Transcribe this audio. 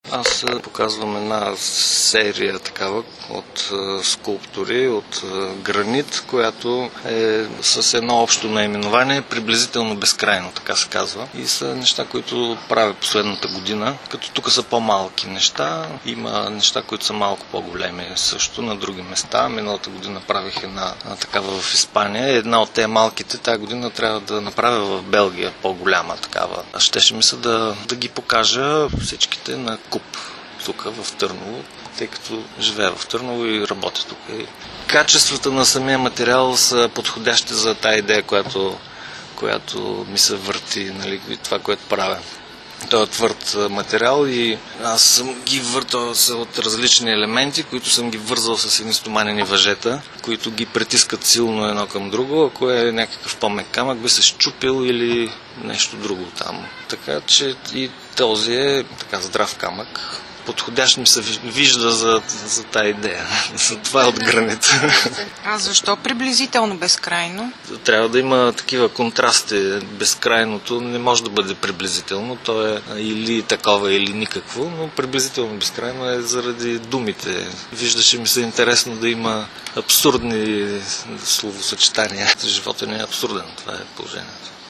Аз показвам една серия такава от скулптури, от гранит, която е с едно общо наименование, приблизително безкрайно, така се казва. И са неща, които правя последната година, като тук са по-малки неща. Има неща, които са малко по-големи също на други места. Миналата година правих една такава в Испания. Една от тези малките тази година трябва да направя в Белгия по-голяма такава. Щеше ми се да ги покажа всичките на куп тук в Търново, тъй като живея в Търново и работя тук. Качествата на самия материал са подходящи за тази идея, която ми се върти, нали, и това, което правя. Той е твърд материал и аз съм ги въртал от различни елементи, които съм ги вързал с едни стоманени въжета, които ги притискат силно едно към друго. Ако е някакъв по-мек камък, би се счупил или нещо друго там. Така че и този е така здрав камък. Подходящ ми се вижда за тази идея. За това е от гранит. А защо приблизително безкрайно? Трябва да има такива контрасти. Безкрайното не може да бъде приблизително. То е или такова, или никакво, но приблизително безкрайно е заради думите. Виждаше ми се интересно да има абсурдни словосъчетания. Животът не е абсурден. Това е положението.